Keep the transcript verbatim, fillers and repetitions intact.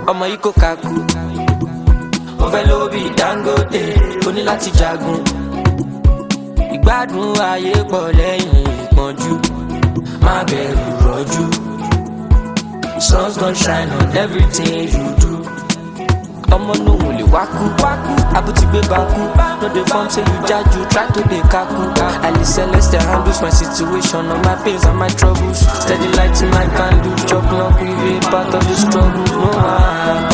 ọmọ yìí kò kakú. Ó fẹ́ lówó bí Dangote, ó ní láti jagun. Ìgbádùn ayé pọ̀ lẹ́yìn ìpọ́njú, má bẹ̀rù rọ́jú. Sun's gonna shine on everything you do. Ọmọ no wò lè wákú, àbútí gbé bakú. No dey form say you jaju, try to dey kaku. Ali Celeste handles my situation, all my pains and my troubles. Steady light in my candle, chop knock with a part of the struggle. No one.